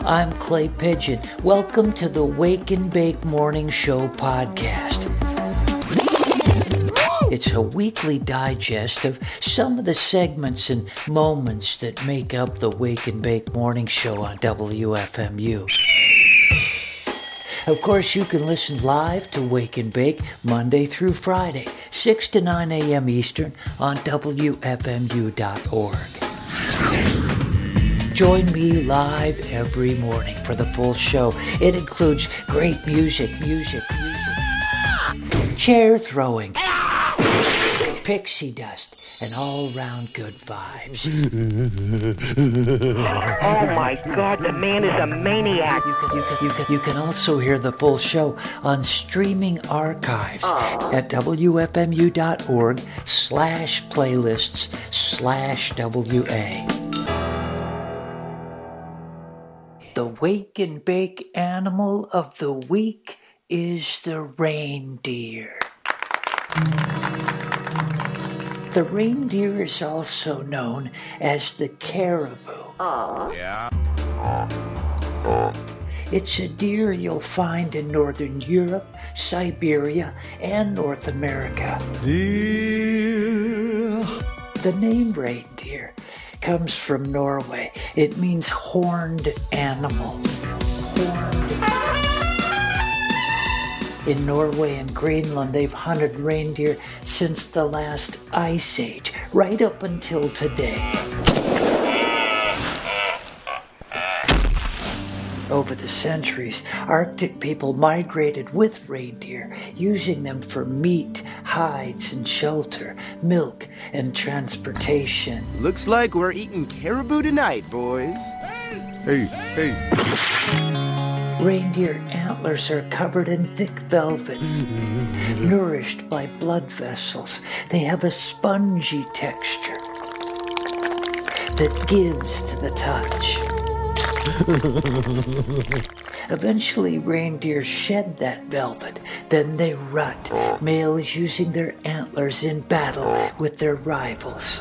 I'm Clay Pigeon. Welcome to the Wake and Bake Morning Show podcast. It's a weekly digest of some of the segments and moments that make up the Wake and Bake Morning Show on WFMU. Of course, you can listen live to Wake and Bake Monday through Friday, 6 to 9 a.m. Eastern on WFMU.org. Join me live every morning for the full show. It includes great music, chair throwing, pixie dust, and all-round good vibes. Oh my God, the man is a maniac. You can also hear the full show on streaming archives at WFMU.org/playlists/WA. The Wake and Bake animal of the week is the reindeer. The reindeer is also known as the caribou. Yeah. It's a deer you'll find in northern Europe, Siberia, and North America. Deer. The name reindeer comes from Norway. It means horned animal. In Norway and Greenland, they've hunted reindeer since the last ice age, right up until today. Over the centuries, Arctic people migrated with reindeer, using them for meat, hides, and shelter, milk, and transportation. Looks like we're eating caribou tonight, boys. Hey. Reindeer antlers are covered in thick velvet, nourished by blood vessels. They have a spongy texture that gives to the touch. Eventually, reindeer shed that velvet. Then they rut, males using their antlers in battle with their rivals.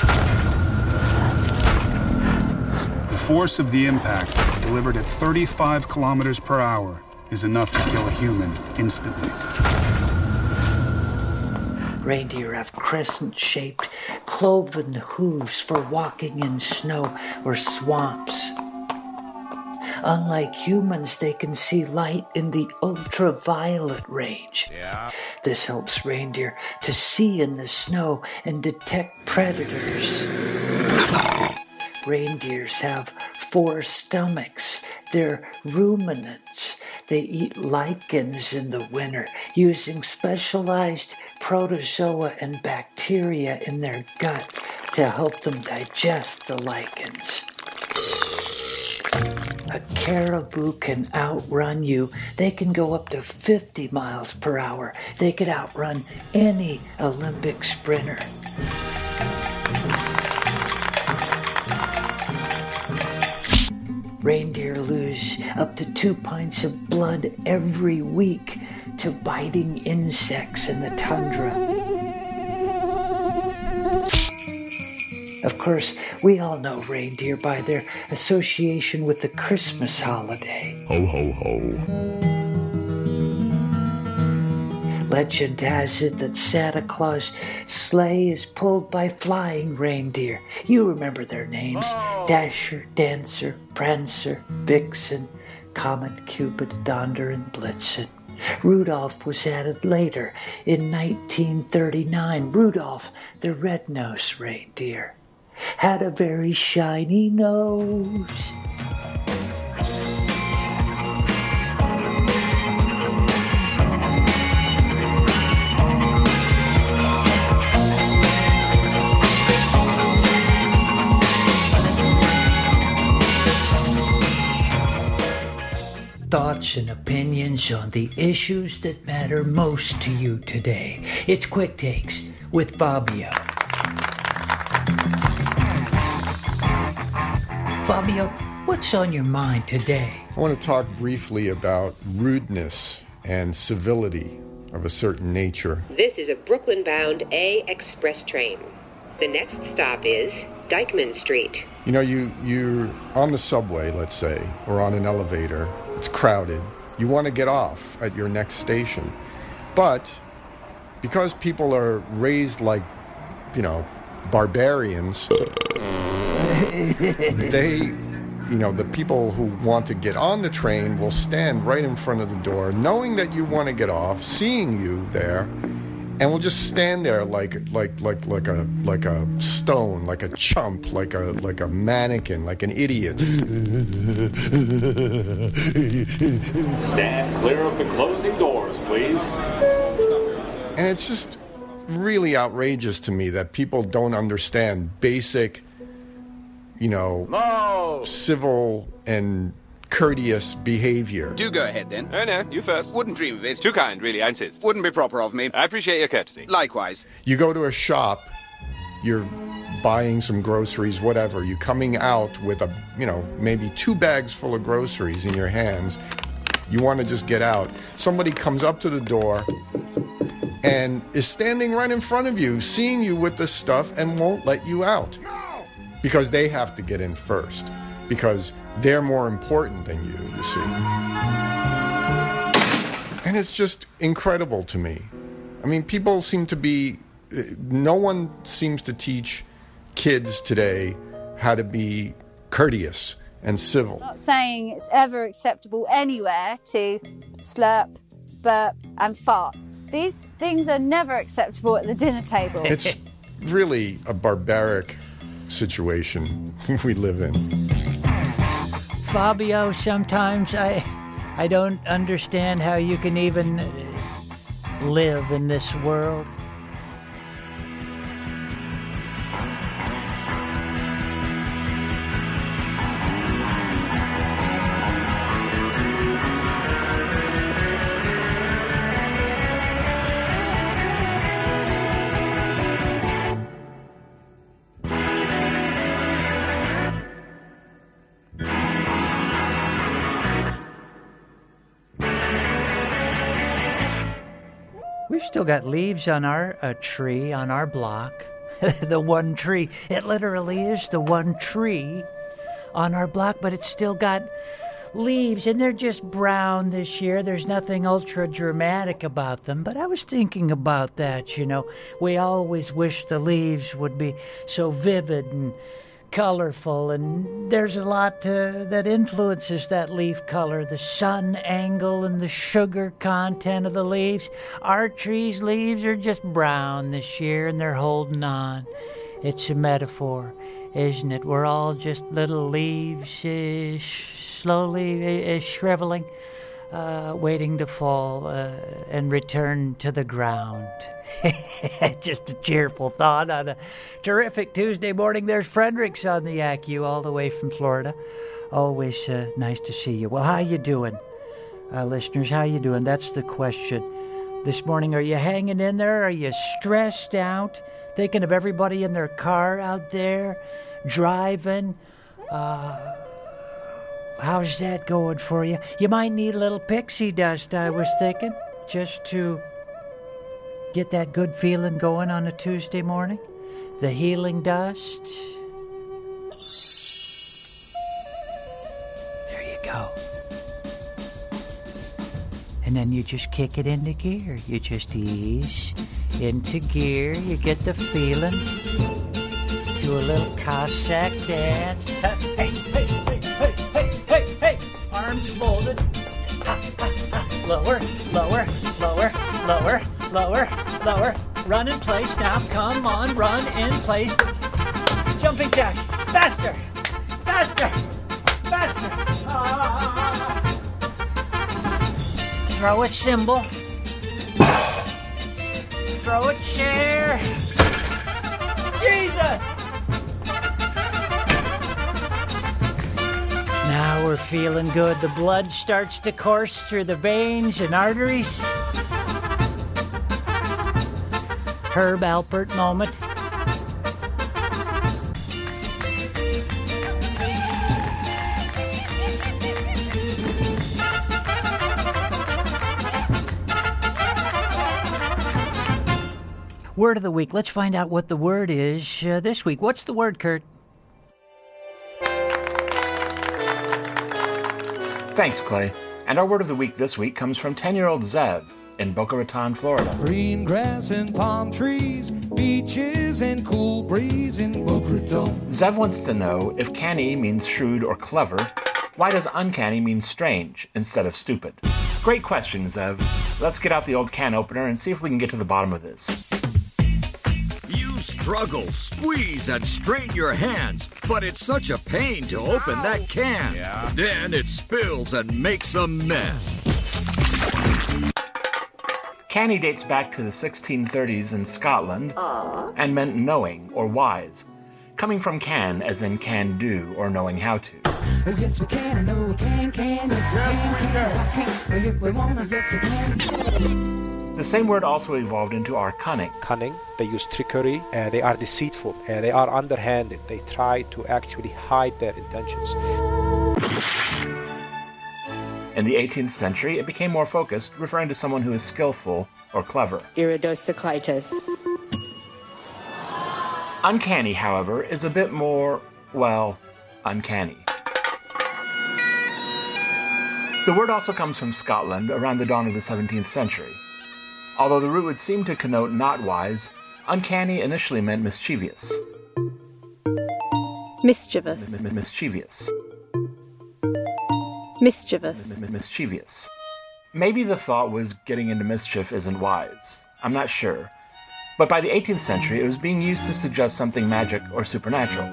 The force of the impact, delivered at 35 kilometers per hour, is enough to kill a human instantly. Reindeer have crescent-shaped, cloven hooves for walking in snow or swamps. Unlike humans, they can see light in the ultraviolet range. Yeah. This helps reindeer to see in the snow and detect predators. Reindeers have 4 stomachs. They're ruminants. They eat lichens in the winter, using specialized protozoa and bacteria in their gut to help them digest the lichens. A caribou can outrun you. They can go up to 50 miles per hour. They could outrun any Olympic sprinter. Reindeer lose up to 2 pints of blood every week to biting insects in the tundra. Of course, we all know reindeer by their association with the Christmas holiday. Ho, ho, ho. Legend has it that Santa Claus' sleigh is pulled by flying reindeer. You remember their names: Dasher, Dancer, Prancer, Vixen, Comet, Cupid, Donder, and Blitzen. Rudolph was added later in 1939. Rudolph, the red-nosed reindeer, had a very shiny nose. Thoughts and opinions on the issues that matter most to you today. It's Quick Takes with Fabio. Fabio, what's on your mind today? I want to talk briefly about rudeness and civility of a certain nature. This is a Brooklyn-bound A express train. The next stop is Dyckman Street. You know, you're on the subway, let's say, or on an elevator. It's crowded. You want to get off at your next station. But because people are raised like, you know, barbarians, the people who want to get on the train will stand right in front of the door, knowing that you want to get off, seeing you there, and will just stand there like a stone, like a chump, like a mannequin, like an idiot. Stand clear of the closing doors, please. And it's just really outrageous to me that people don't understand basic, civil and courteous behavior. Do go ahead, then. No, you first. Wouldn't dream of it. Too kind, really, I insist. Wouldn't be proper of me. I appreciate your courtesy. Likewise. You go to a shop, you're buying some groceries, whatever. You're coming out with maybe 2 bags full of groceries in your hands. You want to just get out. Somebody comes up to the door and is standing right in front of you, seeing you with this stuff, and won't let you out. Because they have to get in first. Because they're more important than you see. And it's just incredible to me. I mean, people seem to be... No one seems to teach kids today how to be courteous and civil. I'm not saying it's ever acceptable anywhere to slurp, burp, and fart. These things are never acceptable at the dinner table. It's really a barbaric situation we live in. Fabio, sometimes I don't understand how you can even live in this world. We've still got leaves on our tree, on our block. The one tree. It literally is the one tree on our block, but it's still got leaves, and they're just brown this year. There's nothing ultra dramatic about them, but I was thinking about that, We always wish the leaves would be so vivid and colorful, and there's a lot that influences that leaf color, the sun angle and the sugar content of the leaves. Our tree's leaves are just brown this year, and they're holding on. It's a metaphor, isn't it? We're all just little leaves slowly shriveling, waiting to fall and return to the ground. Just a cheerful thought on a terrific Tuesday morning. There's Fredericks on the ACU all the way from Florida. Always nice to see you. Well, how you doing, listeners? How you doing? That's the question this morning. Are you hanging in there? Are you stressed out? Thinking of everybody in their car out there driving? How's that going for you? You might need a little pixie dust, I was thinking, just to get that good feeling going on a Tuesday morning. The healing dust. There you go. And then you just kick it into gear. You just ease into gear. You get the feeling. Do a little Cossack dance. Hey, hey, hey, hey, hey, hey, hey. Arms folded. Ha, ha, ha. Lower, lower, lower, lower, lower, lower. Run in place now. Come on, run in place. Jumping jack. Faster, faster, faster. Throw a cymbal. Throw a chair. Jesus! Now we're feeling good. The blood starts to course through the veins and arteries. Herb Alpert moment. Word of the week. Let's find out what the word is this week. What's the word, Kurt? Thanks, Clay. And our word of the week this week comes from 10-year-old Zev in Boca Raton, Florida. Green grass and palm trees, beaches and cool breeze in Boca Raton. Zev wants to know if canny means shrewd or clever, why does uncanny mean strange instead of stupid? Great question, Zev. Let's get out the old can opener and see if we can get to the bottom of this. You struggle, squeeze, and strain your hands, but it's such a pain to open that can. Yeah. Then it spills and makes a mess. Canny dates back to the 1630s in Scotland and meant knowing or wise, coming from can as in can do or knowing how to. Oh, yes, we can. I know we can. Yes, we can. If we wanna, yes, we can. The same word also evolved into our cunning. Cunning, they use trickery, they are deceitful, they are underhanded. They try to actually hide their intentions. In the 18th century, it became more focused, referring to someone who is skillful or clever. Iridocyclitis. Uncanny, however, is a bit more, well, uncanny. The word also comes from Scotland around the dawn of the 17th century. Although the root would seem to connote not wise, uncanny initially meant mischievous. Mischievous. Mischievous. Mischievous. Mischievous. Maybe the thought was getting into mischief isn't wise. I'm not sure. But by the 18th century, it was being used to suggest something magic or supernatural.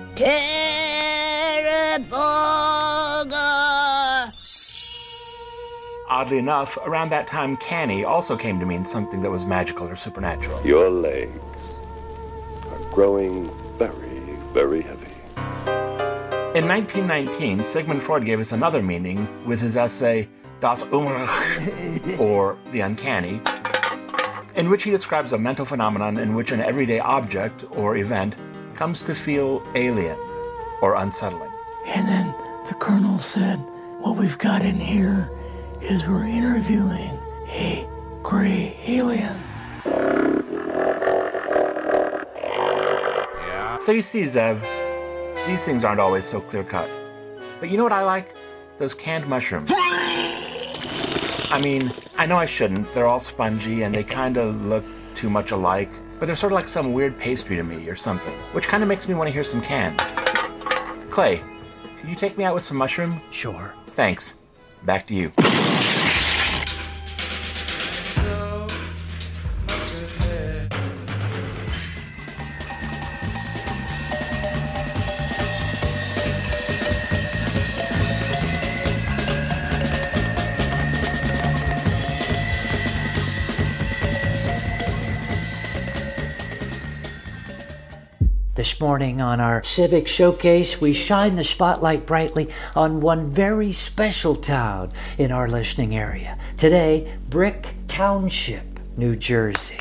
Oddly enough, around that time, canny also came to mean something that was magical or supernatural. Your legs are growing very, very heavy. In 1919, Sigmund Freud gave us another meaning with his essay, Das Unrecht, or The Uncanny, in which he describes a mental phenomenon in which an everyday object or event comes to feel alien or unsettling. And then the colonel said, what we've got in here is we're interviewing a gray alien. Yeah. So you see, Zev, these things aren't always so clear-cut. But you know what I like? Those canned mushrooms. I mean, I know I shouldn't. They're all spongy and they kind of look too much alike. But they're sort of like some weird pastry to me or something, which kind of makes me want to hear some can. Clay, can you take me out with some mushroom? Sure. Thanks. Back to you. This morning on our Civic Showcase, we shine the spotlight brightly on one very special town in our listening area. Today, Brick Township, New Jersey.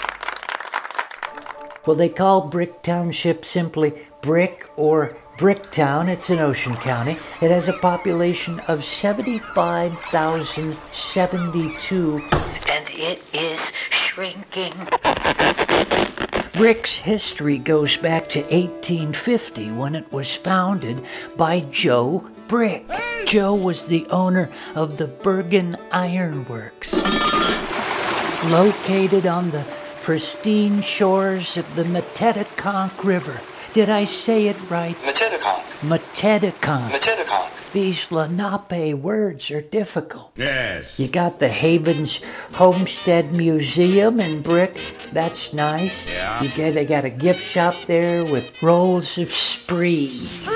Well, they call Brick Township simply Brick or Bricktown. It's in Ocean County. It has a population of 75,072. And it is shrinking. Brick's history goes back to 1850 when it was founded by Joe Brick. Joe was the owner of the Bergen Iron Works, located on the pristine shores of the Metedeconk River. Did I say it right? Metedeconk. Metedeconk. Metedeconk. These Lenape words are difficult. Yes. You got the Havens Homestead Museum in Brick. That's nice. Yeah. They got a gift shop there with rolls of Spree.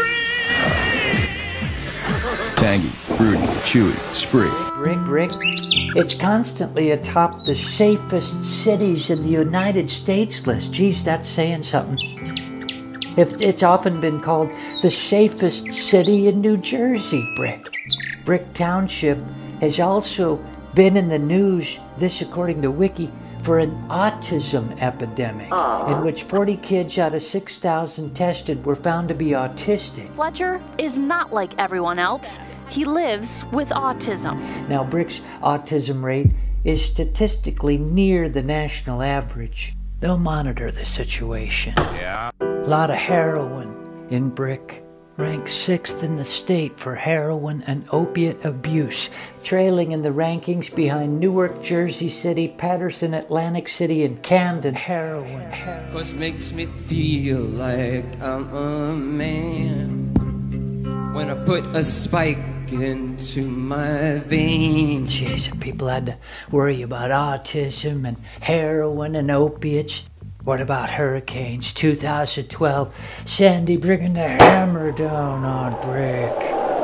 Tangy, fruity, chewy, Spree. Brick. It's constantly atop the safest cities in the United States list. Geez, that's saying something. It's often been called the safest city in New Jersey, Brick. Brick Township has also been in the news, this according to Wiki, for an autism epidemic, in which 40 kids out of 6,000 tested were found to be autistic. Fletcher is not like everyone else. He lives with autism. Now, Brick's autism rate is statistically near the national average. They'll monitor the situation. Yeah. A lot of heroin in Brick. ranked 6th in the state for heroin and opiate abuse, trailing in the rankings behind Newark, Jersey City, Patterson, Atlantic City, and Camden. Heroin. 'Cause makes me feel like I'm a man when I put a spike into my veins. Jeez, people had to worry about autism and heroin and opiates. What about hurricanes? 2012, Sandy bringing the hammer down on Brick.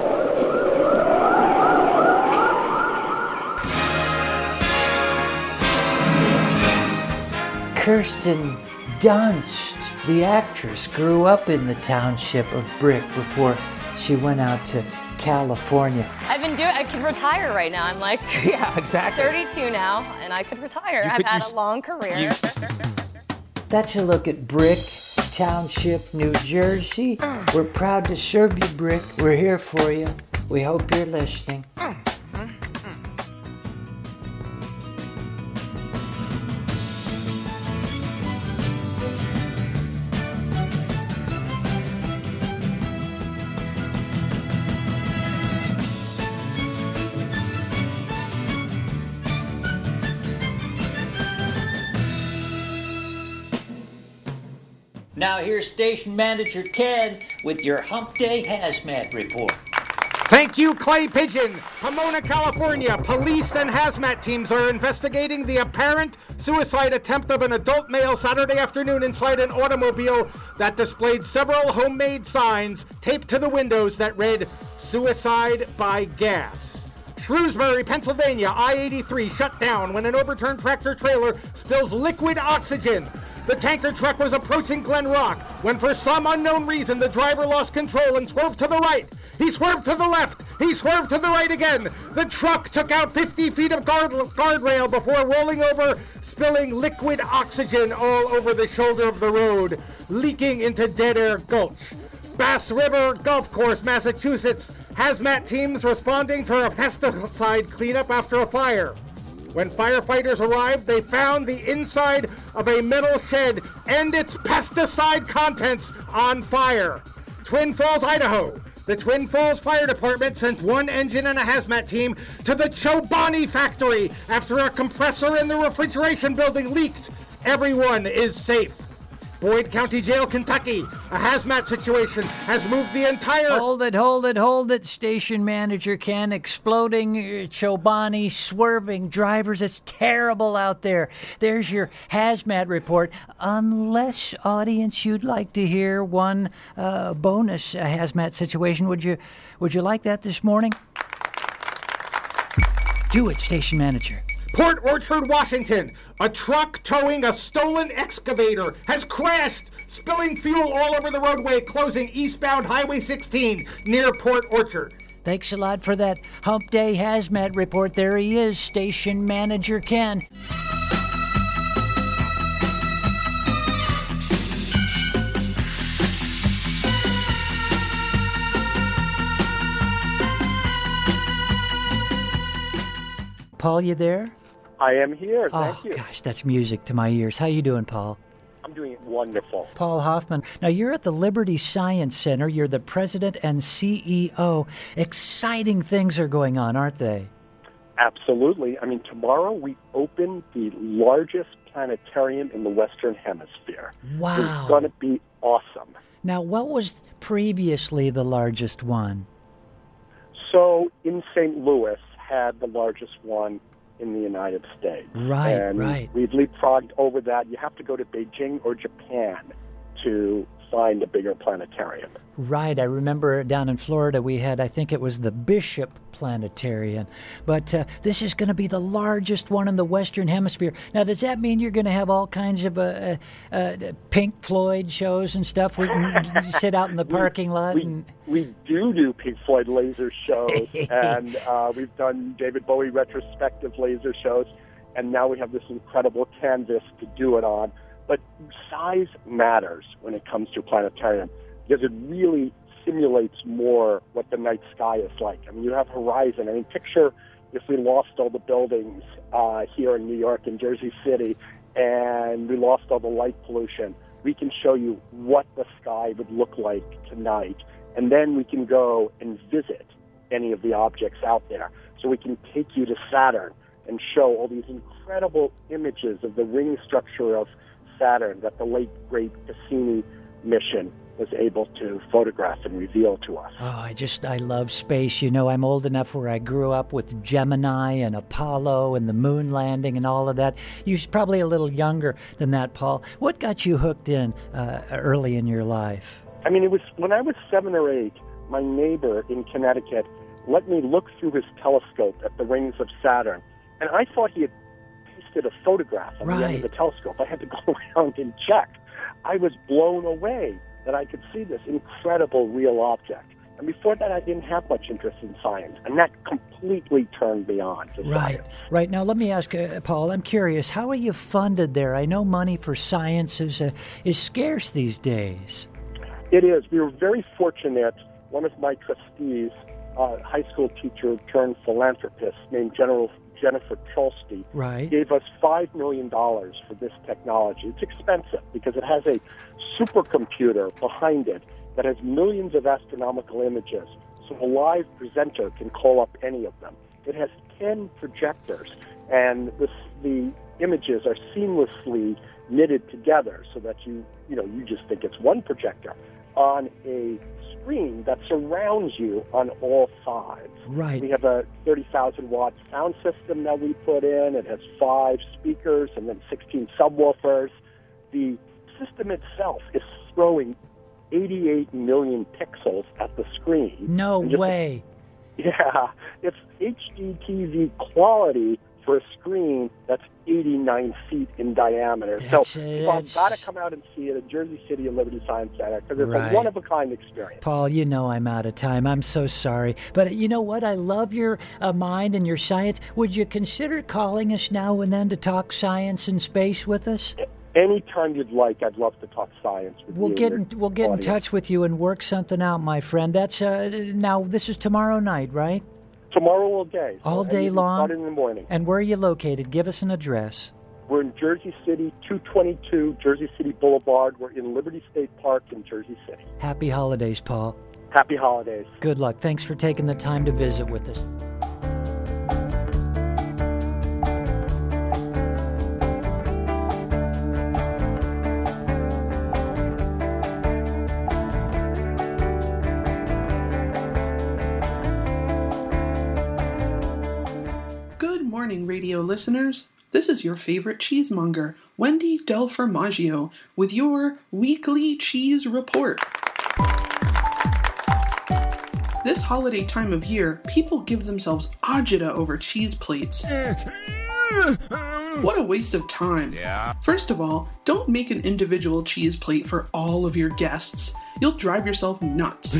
Kirsten Dunst, the actress, grew up in the township of Brick before she went out to California. I could retire right now. I'm like, yeah, exactly. 32 now, and I could retire. I've had a long career. That's a look at Brick Township, New Jersey. We're proud to serve you, Brick. We're here for you. We hope you're listening. Now here's Station Manager Ken with your Hump Day Hazmat Report. Thank you, Clay Pigeon. Pomona, California. Police and hazmat teams are investigating the apparent suicide attempt of an adult male Saturday afternoon inside an automobile that displayed several homemade signs taped to the windows that read, "Suicide by gas." Shrewsbury, Pennsylvania, I-83 shut down when an overturned tractor trailer spills liquid oxygen. The tanker truck was approaching Glen Rock when, for some unknown reason, the driver lost control and swerved to the right. He swerved to the left. He swerved to the right again. The truck took out 50 feet of guardrail before rolling over, spilling liquid oxygen all over the shoulder of the road, leaking into Dead Air Gulch. Bass River Golf Course, Massachusetts. Hazmat teams responding for a pesticide cleanup after a fire. When firefighters arrived, they found the inside of a metal shed and its pesticide contents on fire. Twin Falls, Idaho. The Twin Falls Fire Department sent one engine and a hazmat team to the Chobani factory after a compressor in the refrigeration building leaked. Everyone is safe. Boyd County Jail, Kentucky. A hazmat situation has moved the entire... Hold it, Station Manager Ken. Exploding Chobani, swerving drivers. It's terrible out there. There's your hazmat report. Unless, audience, you'd like to hear one bonus hazmat situation. Would you like that this morning? Do it, Station Manager. Port Orchard, Washington. A truck towing a stolen excavator has crashed, spilling fuel all over the roadway, closing eastbound Highway 16 near Port Orchard. Thanks a lot for that Hump Day Hazmat report. There he is, Station Manager Ken. Paul, you there? I am here. Thank you. Oh, gosh, that's music to my ears. How you doing, Paul? I'm doing wonderful. Paul Hoffman. Now, you're at the Liberty Science Center. You're the president and CEO. Exciting things are going on, aren't they? Absolutely. I mean, tomorrow we open the largest planetarium in the Western Hemisphere. Wow. It's going to be awesome. Now, what was previously the largest one? So, in St. Louis had the largest one in the United States. Right, and right. We've leapfrogged over that. You have to go to Beijing or Japan to find a bigger planetarium. Right. I remember down in Florida we had, I think it was the Bishop Planetarium. But this is going to be the largest one in the Western Hemisphere. Now, does that mean you're going to have all kinds of Pink Floyd shows and stuff? We can sit out in the parking lot? We do Pink Floyd laser shows, and we've done David Bowie retrospective laser shows, and now we have this incredible canvas to do it on. But size matters when it comes to a planetarium because it really simulates more what the night sky is like. I mean, you have horizon. I mean, picture if we lost all the buildings here in New York and Jersey City and we lost all the light pollution. We can show you what the sky would look like tonight And then we can go and visit any of the objects out there. So we can take you to Saturn and show all these incredible images of the ring structure of Saturn that the late, great Cassini mission was able to photograph and reveal to us. Oh, I love space. You know, I'm old enough where I grew up with Gemini and Apollo and the moon landing and all of that. You're probably a little younger than that, Paul. What got you hooked in early in your life? I mean, it was when I was 7 or 8, my neighbor in Connecticut let me look through his telescope at the rings of Saturn, and I thought he had pasted a photograph on the end of the telescope. I had to go around and check. I was blown away that I could see this incredible real object. And before that, I didn't have much interest in science, and that completely turned me on to science. Right. Now, let me ask, Paul, I'm curious, how are you funded there? I know money for science is scarce these days. It is. We were very fortunate. One of my trustees, high school teacher turned philanthropist named Jennifer Cholsky, gave us $5 million for this technology. It's expensive because it has a supercomputer behind it that has millions of astronomical images, so a live presenter can call up any of them. It has 10 projectors, and the images are seamlessly knitted together so that you just think it's one projector on a screen that surrounds you on all sides. Right. We have a 30,000-watt sound system that we put in. It has 5 speakers and then 16 subwoofers. The system itself is throwing 88 million pixels at the screen. No way. Yeah. It's HD TV quality for a screen that's 89 feet in diameter. So you've got to come out and see it at Jersey City and Liberty Science Center because it's a one-of-a-kind experience. Paul, you know I'm out of time. I'm so sorry. But you know what? I love your mind and your science. Would you consider calling us now and then to talk science and space with us? Anytime you'd like, I'd love to talk science with you. We'll get in touch with you and work something out, my friend. That's now, this is tomorrow night, right? Tomorrow all day. All day long? Starting in the morning. And where are you located? Give us an address. We're in Jersey City, 222 Jersey City Boulevard. We're in Liberty State Park in Jersey City. Happy holidays, Paul. Happy holidays. Good luck. Thanks for taking the time to visit with us. Radio listeners, this is your favorite cheesemonger, Wendy Del Formaggio, with your weekly cheese report. This holiday time of year, people give themselves agita over cheese plates. What a waste of time. First of all, don't make an individual cheese plate for all of your guests. You'll drive yourself nuts.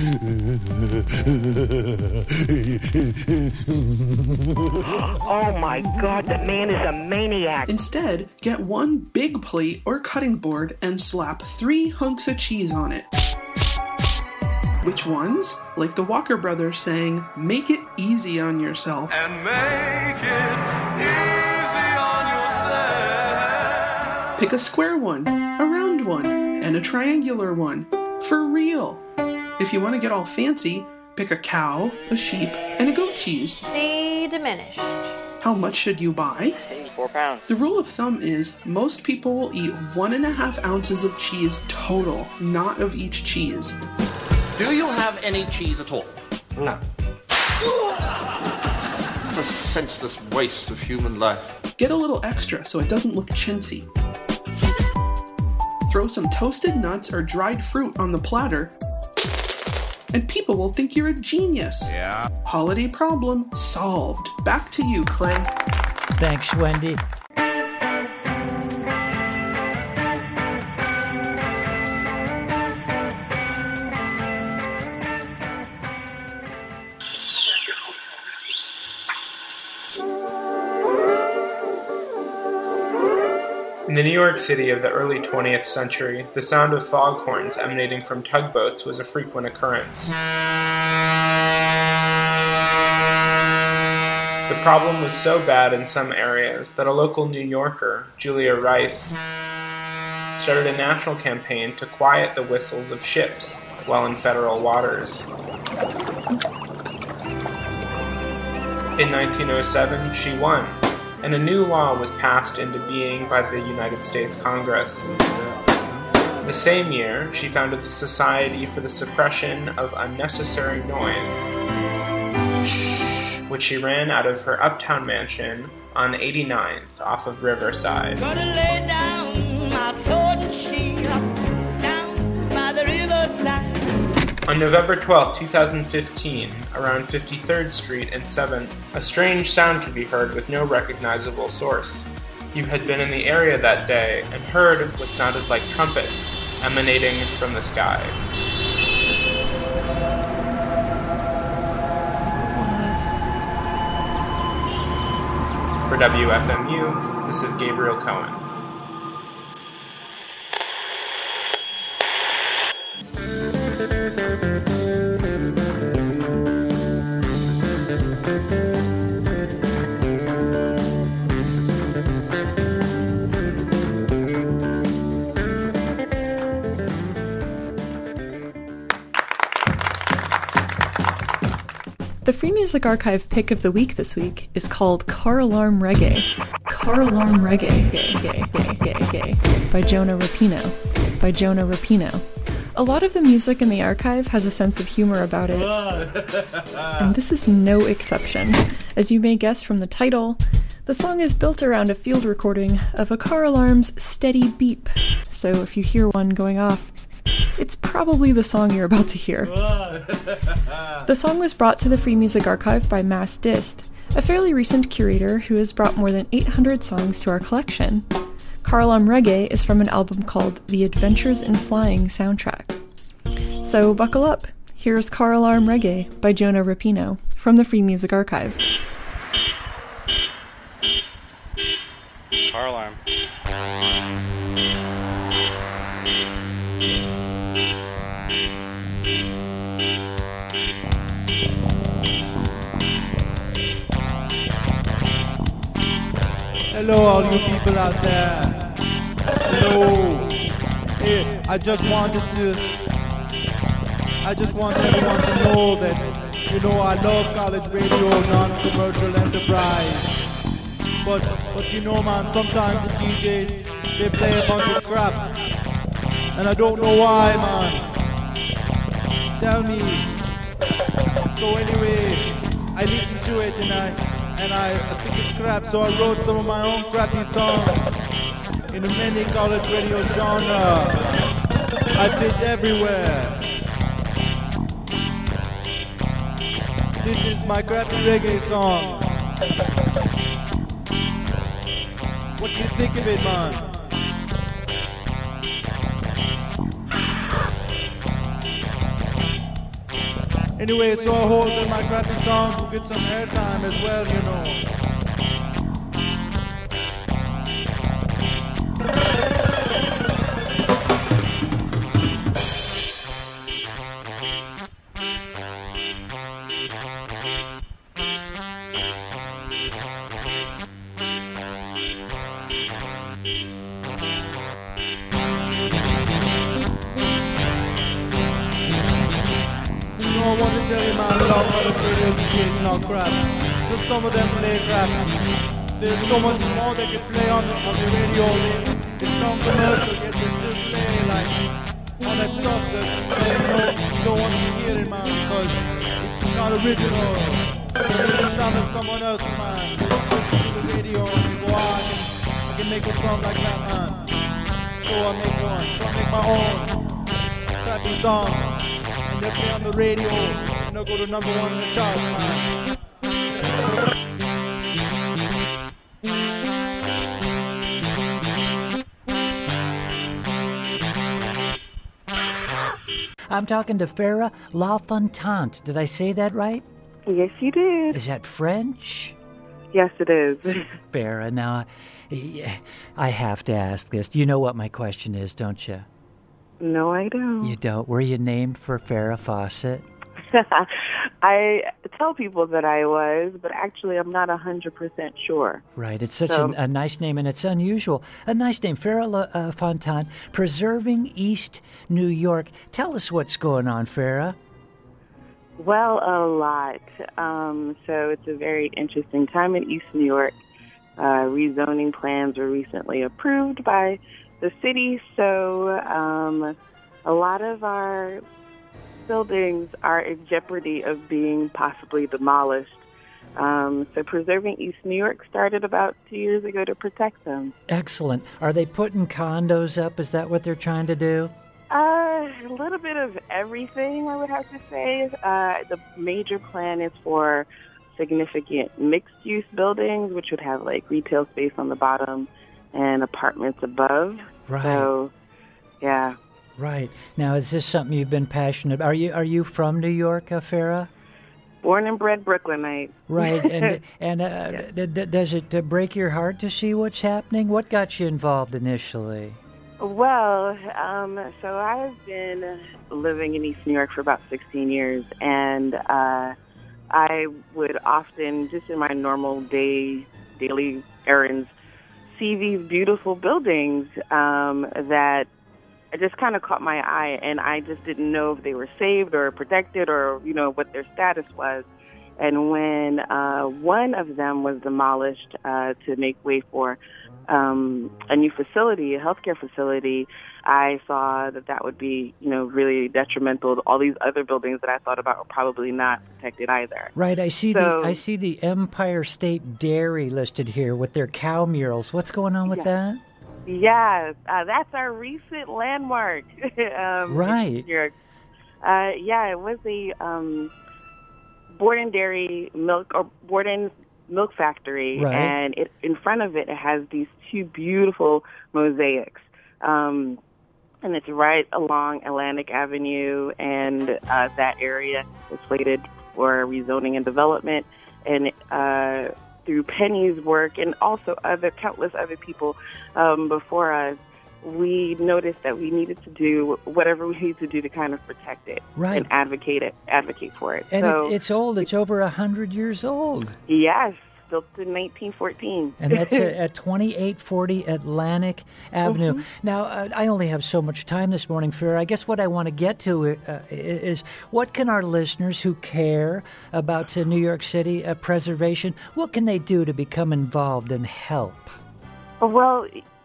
Oh my God, the man is a maniac. Instead, get one big plate or cutting board and slap 3 hunks of cheese on it. Which ones? Like the Walker Brothers saying, make it easy on yourself. And make it easy on yourself. Pick a square one, a round one, and a triangular one. For real. If you want to get all fancy, pick a cow, a sheep, and a goat cheese. See diminished. How much should you buy? 4 pounds. The rule of thumb is most people will eat 1.5 ounces of cheese total, not of each cheese. Do you have any cheese at all? No. A senseless waste of human life. Get a little extra so it doesn't look chintzy. Throw some toasted nuts or dried fruit on the platter, and people will think you're a genius. Yeah. Holiday problem solved. Back to you, Clay. Thanks, Wendy. In the New York City of the early 20th century, the sound of foghorns emanating from tugboats was a frequent occurrence. The problem was so bad in some areas that a local New Yorker, Julia Rice, started a national campaign to quiet the whistles of ships. while in federal waters. In 1907, she won, and a new law was passed into being by the United States Congress. The same year, she founded the Society for the Suppression of Unnecessary Noise, which she ran out of her uptown mansion on 89th off of Riverside. Gonna lay down my golden sheet down by the riverside. On November 12, 2015, around 53rd Street and 7th, a strange sound could be heard with no recognizable source. You had been in the area that day and heard what sounded like trumpets emanating from the sky. For WFMU, this is Gabriel Cohen. The Free Music Archive pick of the week this week is called Car Alarm Reggae. Car Alarm Reggae by Jonah Rapino. A lot of the music in the archive has a sense of humor about it, and this is no exception. As you may guess from the title, the song is built around a field recording of a car alarm's steady beep, so if you hear one going off, it's probably the song you're about to hear. The song was brought to the Free Music Archive by Mass Dist, a fairly recent curator who has brought more than 800 songs to our collection. Car Alarm Reggae is from an album called The Adventures in Flying soundtrack. So buckle up, here's Car Alarm Reggae by Jonah Rapino from the Free Music Archive. Car alarm. Hello, all you people out there. Hello. Hey, I just want everyone to know that, I love college radio, non-commercial enterprise. But man, sometimes the DJs, they play a bunch of crap. And I don't know why, man. Tell me. So anyway, I listened to it and I think it's crap, so I wrote some of my own crappy songs in the many college radio genre. I fit everywhere. This is my crappy reggae song. What do you think of it, man? Anyway, so I hope that my crappy songs will get some airtime as well, I want to tell you, man, a lot of other radio DJs not crap. Just some of them play crap. There's so much more they can play on the radio. It's non-commercial, yet they still play like all that stuff that you don't want to hear it, man, because it's not original. It sounds like someone else, man. Listen to the radio and you go, I can make a song like that, man. So I make one. So I make my own crappy song. They play on the radio, and they'll go to number 1 in the charts, man. I'm talking to Farah LaFontant. Did I say that right? Yes, you did. Is that French? Yes, it is. Farah, now, I have to ask this. You know what my question is, don't you? No, I don't. You don't? Were you named for Farrah Fawcett? I tell people that I was, but actually I'm not 100% sure. Right. It's such a nice name, and it's unusual. A nice name, Farrah LaFontaine, Preserving East New York. Tell us what's going on, Farrah. Well, a lot. So it's a very interesting time in East New York. Rezoning plans were recently approved by the city, so a lot of our buildings are in jeopardy of being possibly demolished. So Preserving East New York started about 2 years ago to protect them. Excellent. Are they putting condos up? Is that what they're trying to do? A little bit of everything, I would have to say. The major plan is for significant mixed-use buildings, which would have like retail space on the bottom and apartments above. Right. So, yeah. Right. Now, is this something you've been passionate about? Are you from New York, Farrah? Born and bred Brooklynite. Right. Does it break your heart to see what's happening? What got you involved initially? Well, so I've been living in East New York for about 16 years, and I would often, just in my normal daily errands, see these beautiful buildings that just kind of caught my eye, and I just didn't know if they were saved or protected or, you know, what their status was. And when one of them was demolished to make way for a new facility, a healthcare facility, I saw that would be, you know, really detrimental to all these other buildings that I thought about were probably not protected either. Right. I see the Empire State Dairy listed here with their cow murals. What's going on with that? Yeah, that's our recent landmark. Right. In New York. It was a Borden Dairy Milk or Borden Milk Factory, right. And in front of it has these two beautiful mosaics. And it's right along Atlantic Avenue, and that area is slated for rezoning and development. And through Penny's work and also countless other people before us, we noticed that we needed to do whatever we need to do to kind of protect it, right, and advocate for it. And so, it's old. It's over 100 years old. Yes. Built in 1914. And that's at 2840 Atlantic Avenue. Mm-hmm. Now, I only have so much time this morning, Farrah. I guess what I want to get to is what can our listeners who care about New York City preservation, what can they do to become involved and help? Well,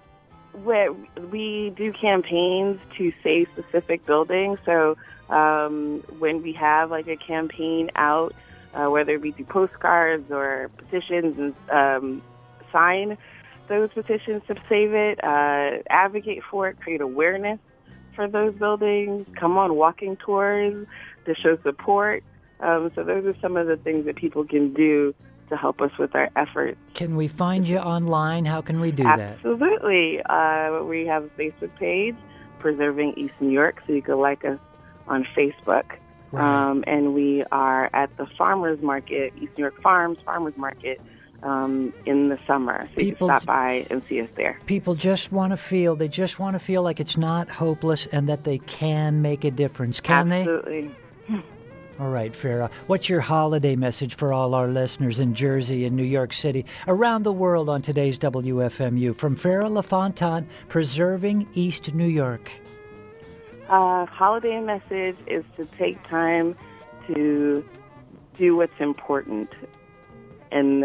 we do campaigns to save specific buildings. So when we have like a campaign out, whether it be through postcards or petitions, and sign those petitions to save it, advocate for it, create awareness for those buildings, come on walking tours to show support. So those are some of the things that people can do to help us with our efforts. Can we find you online? How can we do that? Absolutely. We have a Facebook page, Preserving East New York, so you can like us on Facebook. Right. And we are at the Farmers Market, East New York Farmers Market, in the summer. So you can stop by and see us there. People just want to feel like it's not hopeless and that they can make a difference. Can Absolutely. they? All right, Farrah. What's your holiday message for all our listeners in Jersey and New York City, around the world on today's WFMU? From Farrah LaFontaine, Preserving East New York. Holiday message is to take time to do what's important, and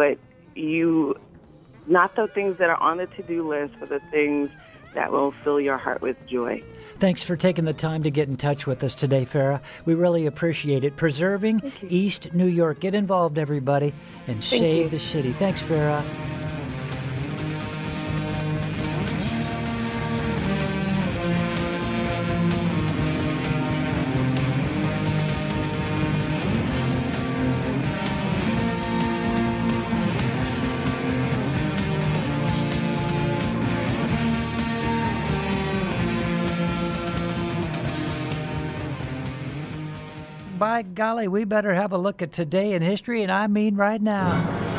not the things that are on the to-do list, but the things that will fill your heart with joy. Thanks for taking the time to get in touch with us today, Farrah. We really appreciate it. Preserving East New York. Get involved, everybody, and save the city. Thanks, Farrah. By golly, we better have a look at today in history, and I mean right now.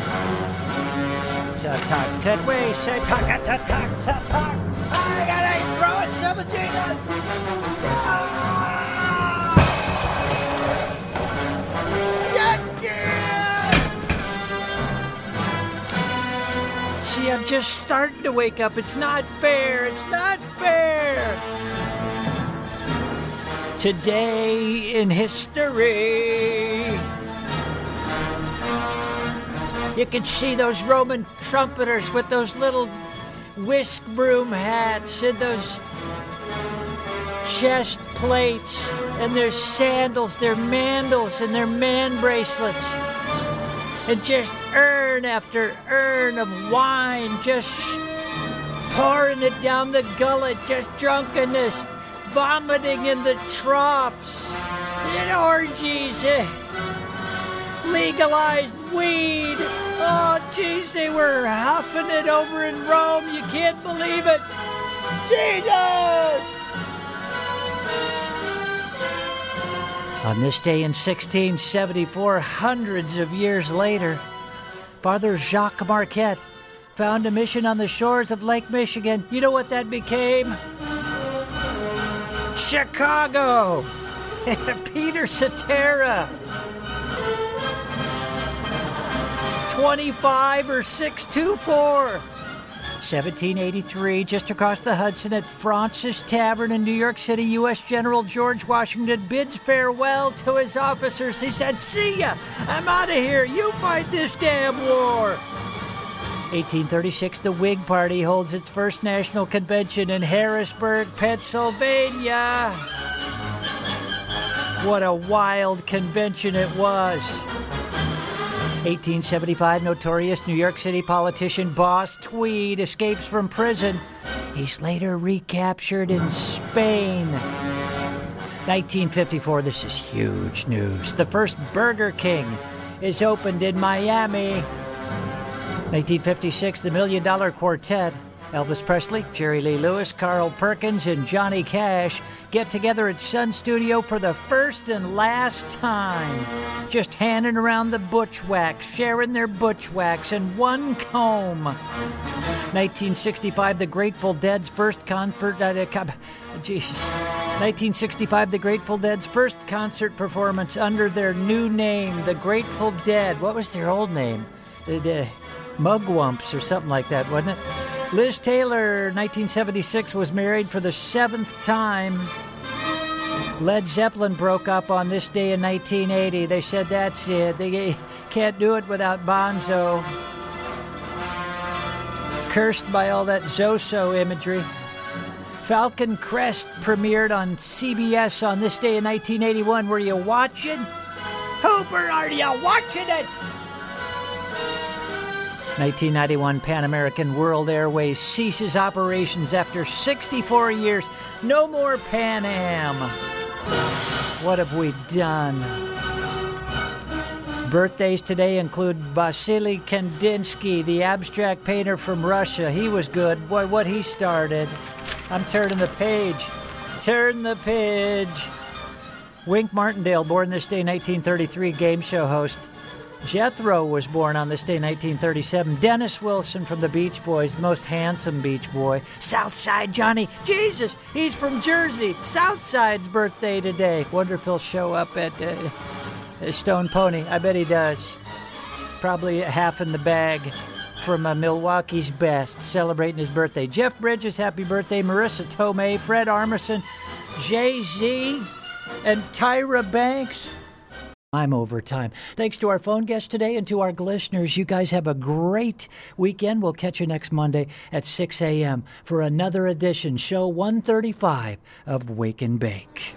Ta-ta, Ted, say ta-ta-ta-ta-ta. I gotta throw it, 17. I'm just starting to wake up. It's not fair. It's not fair. Today in history, you can see those Roman trumpeters with those little whisk broom hats and those chest plates and their sandals, their mandals and their man bracelets. And just urn after urn of wine, just pouring it down the gullet, just drunkenness, vomiting in the troughs, and orgies, legalized weed. Oh, geez, they were huffing it over in Rome. You can't believe it. Jesus! On this day in 1674, hundreds of years later, Father Jacques Marquette found a mission on the shores of Lake Michigan. You know what that became? Chicago! Peter Cetera! 25 or 624. 1783, just across the Hudson at Fraunces Tavern in New York City, U.S. General George Washington bids farewell to his officers. He said, "See ya! I'm out of here. You fight this damn war." 1836, the Whig Party holds its first national convention in Harrisburg, Pennsylvania. What a wild convention it was. 1875, notorious New York City politician Boss Tweed escapes from prison. He's later recaptured in Spain. 1954, this is huge news. The first Burger King is opened in Miami. 1956, the $1 Million Quartet, Elvis Presley, Jerry Lee Lewis, Carl Perkins, and Johnny Cash get together at Sun Studio for the first and last time. Just handing around the butchwhacks, sharing their butchwhacks and one comb. 1965, the Grateful Dead's first concert. 1965, the Grateful Dead's first concert performance under their new name, the Grateful Dead. What was their old name? The Mugwumps or something like that, wasn't it? Liz Taylor, 1976, was married for the 7th time. Led Zeppelin broke up on this day in 1980. They said that's it. They can't do it without Bonzo. Cursed by all that Zoso imagery. Falcon Crest premiered on CBS on this day in 1981. Were you watching? Hooper, are you watching it? 1991, Pan American World Airways ceases operations after 64 years. No more Pan Am. What have we done? Birthdays today include Vasily Kandinsky, the abstract painter from Russia. He was good. Boy, what he started. I'm turning the page. Turn the page. Wink Martindale, born this day, 1933, game show host. Jethro was born on this day, 1937. Dennis Wilson from the Beach Boys, the most handsome Beach Boy. Southside Johnny. Jesus, he's from Jersey. Southside's birthday today. Wonder if he'll show up at Stone Pony. I bet he does. Probably half in the bag from Milwaukee's Best, celebrating his birthday. Jeff Bridges, happy birthday. Marissa Tomei, Fred Armisen, Jay-Z, and Tyra Banks. I'm over time. Thanks to our phone guest today and to our listeners. You guys have a great weekend. We'll catch you next Monday at 6 a.m. for another edition, show 135 of Wake and Bake.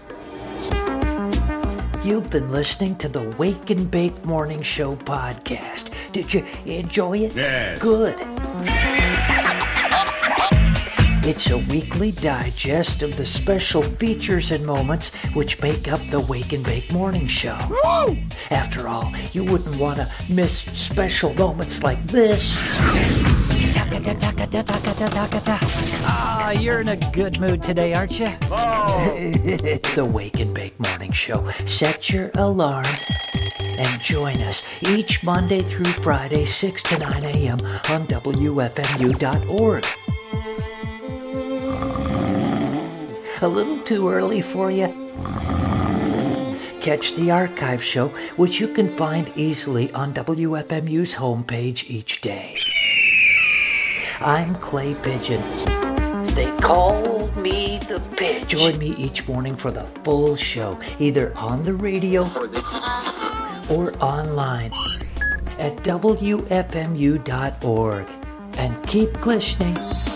You've been listening to the Wake and Bake Morning Show podcast. Did you enjoy it? Yeah. Good. It's a weekly digest of the special features and moments which make up the Wake and Bake Morning Show. Woo! After all, you wouldn't want to miss special moments like this. Ah, you're in a good mood today, aren't you? Oh. The Wake and Bake Morning Show. Set your alarm and join us each Monday through Friday, 6 to 9 a.m. on WFMU.org. A little too early for you? Catch the archive show, which you can find easily on WFMU's homepage each day. I'm Clay Pigeon. They call me the Pitch. Join me each morning for the full show, either on the radio or online at WFMU.org. And keep listening.